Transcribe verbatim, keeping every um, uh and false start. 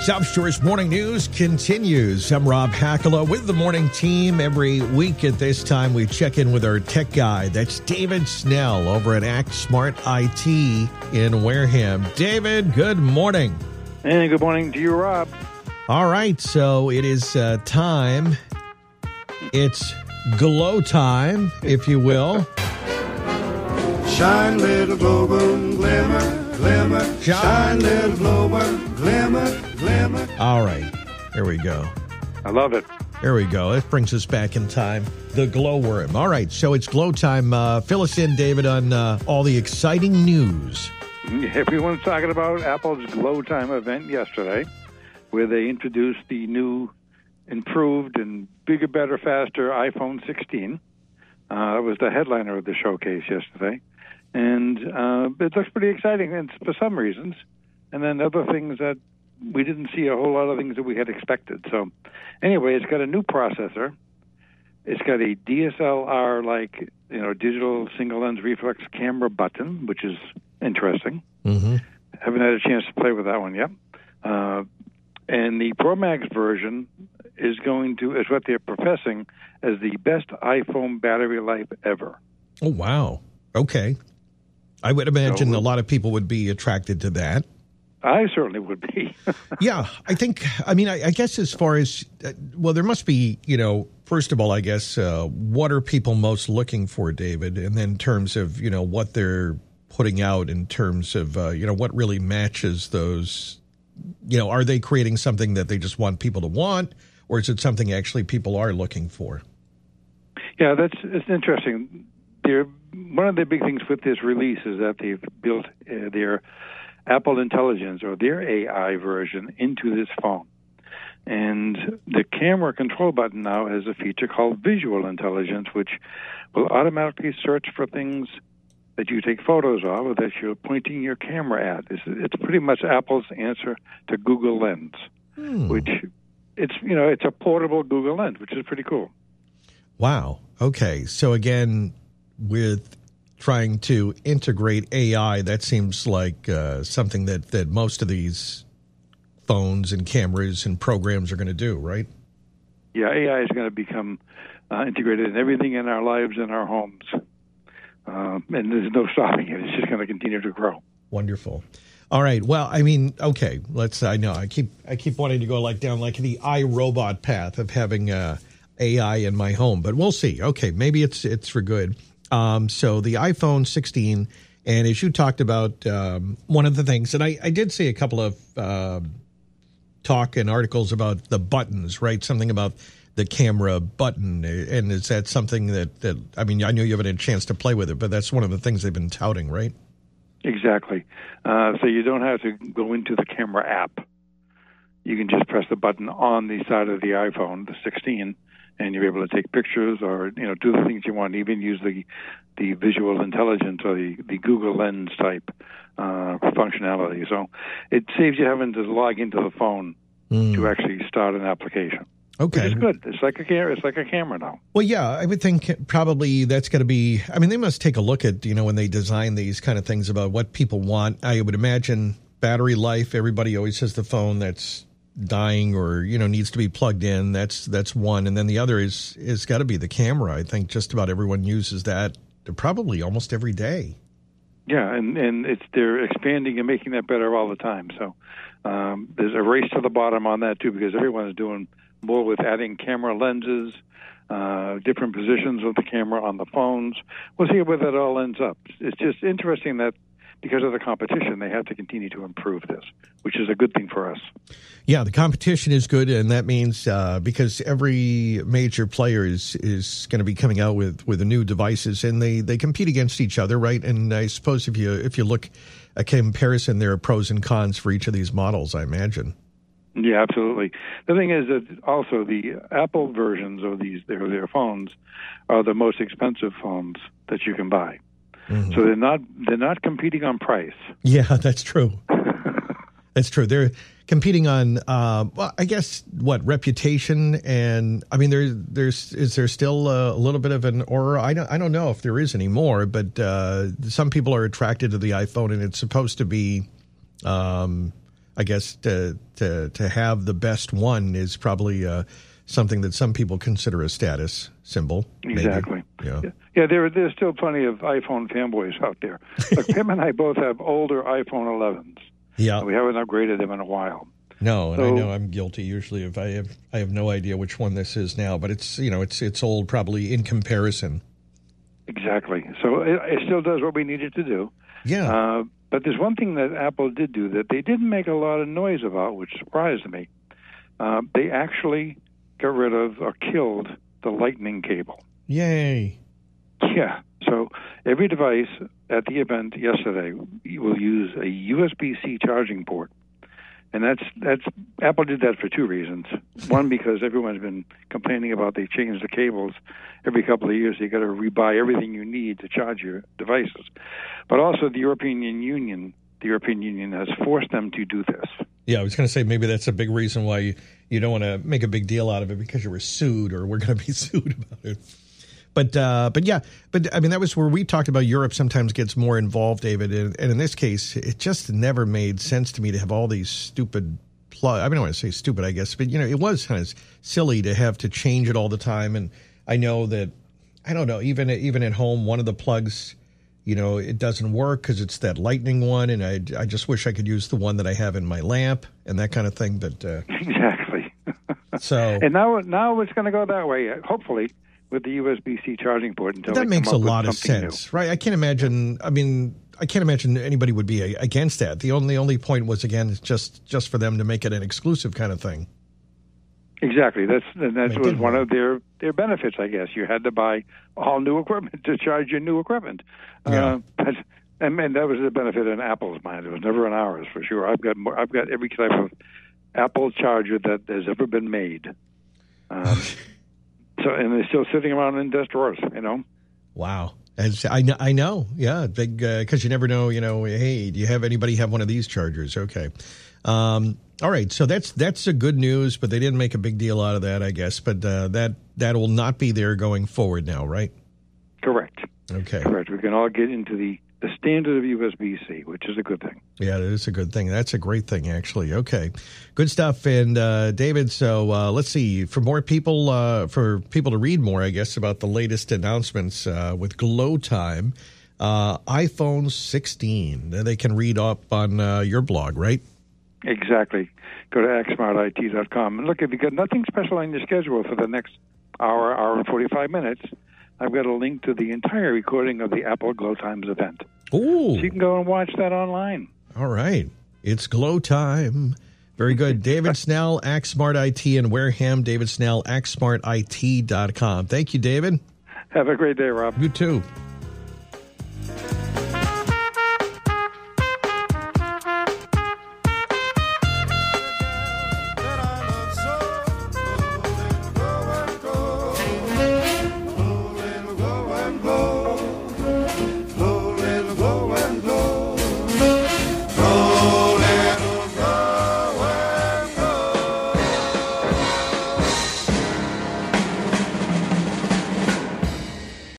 South Shore's Morning News continues. I'm Rob Hackala with the morning team. Every week at this time, we check in with our tech guy. That's David Snell over at Act Smart I T in Wareham. David, good morning. And good morning to you, Rob. All right, so it is uh, time. It's glow time, if you will. Shine, little glow-worm, glimmer, glimmer. Shine, Shine little glow-worm, glimmer, glimmer. All right, here we go. I love it. There we go. That brings us back in time. The glowworm. All right, so it's glow time. Uh, fill us in, David, on uh, all the exciting news. Everyone's talking about Apple's Glow Time event yesterday, where they introduced the new, improved, and bigger, better, faster iPhone sixteen. Uh, it was the headliner of the showcase yesterday. And uh, it looks pretty exciting and for some reasons. And then other things that we didn't see a whole lot of things that we had expected. So anyway, it's got a new processor. It's got a D S L R-like, you know, digital single-lens reflex camera button, which is interesting. Mm-hmm. Haven't had a chance to play with that one yet. Uh, and the Pro Max version is going to, is what they're professing as the best iPhone battery life ever. Oh, wow. Okay. I would imagine so, a lot of people would be attracted to that. I certainly would be. Yeah, I think, I mean, I, I guess as far as, uh, well, there must be, you know, first of all, I guess, uh, what are people most looking for, David? And then in terms of, you know, what they're putting out in terms of, uh, you know, what really matches those, you know, are they creating something that they just want people to want, or is it something actually people are looking for? Yeah, that's it's interesting. They're, one of the big things with this release is that they've built uh, their Apple Intelligence, or their A I version, into this phone. And the camera control button now has a feature called Visual Intelligence, which will automatically search for things that you take photos of or that you're pointing your camera at. It's, it's pretty much Apple's answer to Google Lens, hmm. which it's, you know, it's a portable Google Lens, which is pretty cool. Wow. Okay. So again, with trying to integrate A I, that seems like uh, something that, that most of these phones and cameras and programs are going to do, right? Yeah, A I is going to become uh, integrated in everything in our lives and our homes. Uh, and there's no stopping it. It's just going to continue to grow. Wonderful. All right. Well, I mean, okay, let's, I know, I keep I keep wanting to go like down like the iRobot path of having uh, A I in my home, but we'll see. Okay, maybe it's it's for good. Um, so the iPhone sixteen, and as you talked about, um, one of the things, and I, I did see a couple of uh, talk and articles about the buttons, right? Something about the camera button, and is that something that, that I mean, I know you haven't had a chance to play with it, but that's one of the things they've been touting, right? Exactly. Uh, so you don't have to go into the camera app. You can just press the button on the side of the iPhone, the sixteen, and you're able to take pictures or, you know, do the things you want, even use the the visual intelligence or the, the Google Lens type uh, functionality. So it saves you having to log into the phone mm. to actually start an application. Okay. Which is good. It's like a camera. It's like a camera now. Well, yeah, I would think probably that's going to be, I mean, they must take a look at, you know, when they design these kind of things about what people want. I would imagine battery life, everybody always has the phone that's dying or, you know, needs to be plugged in. That's that's one. And then the other is is got to be the camera. I think just about everyone uses that probably almost every day. Yeah, and, and it's they're expanding and making that better all the time. So um, there's a race to the bottom on that, too, because everyone is doing more with adding camera lenses, uh, different positions of the camera on the phones. We'll see where that all ends up. It's just interesting that because of the competition, they have to continue to improve this, which is a good thing for us. Yeah, the competition is good, and that means uh, because every major player is is going to be coming out with, with the new devices, and they, they compete against each other, right? And I suppose if you if you look at comparison, there are pros and cons for each of these models, I imagine. Yeah, absolutely. The thing is that also the Apple versions of these their their phones are the most expensive phones that you can buy. Mm-hmm. So they're not they're not competing on price. Yeah, that's true. That's true. They're competing on, uh, well, I guess, what, reputation, and I mean, there, there's is there still a, a little bit of an aura? I don't I don't know if there is anymore, but uh, some people are attracted to the iPhone, and it's supposed to be, um, I guess to to to have the best one is probably uh, something that some people consider a status symbol. Exactly. Yeah. yeah. Yeah, there there's still plenty of iPhone fanboys out there. Look, Tim and I both have older iPhone elevens. Yeah. We haven't upgraded them in a while. No, and so, I know I'm guilty usually if I have I have no idea which one this is now, but it's you know it's it's old probably in comparison. Exactly. So it, it still does what we need it to do. Yeah. Uh, but there's one thing that Apple did do that they didn't make a lot of noise about, which surprised me. Uh, they actually got rid of or killed the Lightning cable. Yay. Yeah. So every device at the event yesterday will use a U S B C charging port. And that's that's Apple did that for two reasons. One, because everyone's been complaining about they change the cables every couple of years. You got to rebuy everything you need to charge your devices. But also, the European Union, the European Union has forced them to do this. Yeah, I was going to say maybe that's a big reason why you, you don't want to make a big deal out of it because you were sued or we're going to be sued about it. But uh, but yeah, but I mean that was where we talked about Europe sometimes gets more involved, David, and, and in this case, it just never made sense to me to have all these stupid plug. I mean, I don't want to say stupid, I guess, but you know, it was kind of silly to have to change it all the time. And I know that I don't know, even even at home, one of the plugs, you know, it doesn't work because it's that Lightning one, and I I just wish I could use the one that I have in my lamp and that kind of thing. But uh, exactly. So and now now it's going to go that way, hopefully, with the U S B C charging port until that makes a lot of sense, new. right? I can't imagine. I mean, I can't imagine anybody would be against that. The only only point was again just just for them to make it an exclusive kind of thing. Exactly. That's and that I mean, was one of their their benefits, I guess. You had to buy all new equipment to charge your new equipment. Yeah. Uh, but, and, and that was the benefit in Apple's mind. It was never in ours, for sure. I've got more, I've got every type of Apple charger that has ever been made. Um, So and they're still sitting around in desk drawers, you know. Wow, As I know, I know, yeah, big because uh, you never know, you know. Hey, do you have anybody have one of these chargers? Okay, um, all right. So that's that's a good news, but they didn't make a big deal out of that, I guess. But uh, that that will not be there going forward now, right? Correct. Okay. Correct. We can all get into the the standard of U S B C, which is a good thing. Yeah, it is a good thing. That's a great thing, actually. Okay, good stuff. And uh, David, so uh, let's see. For more people, uh, for people to read more, I guess, about the latest announcements uh, with Glow Time, uh, iPhone sixteen. They can read up on uh, your blog, right? Exactly. Go to X Smart I T dot com. And look, if you've got nothing special on your schedule for the next hour, hour and forty-five minutes, I've got a link to the entire recording of the Apple Glow Times event. Ooh. So you can go and watch that online. All right. It's Glow Time. Very good. David Snell, Axe Smart I T in Wareham. David Snell, Axe Smart I T dot com. Thank you, David. Have a great day, Rob. You too.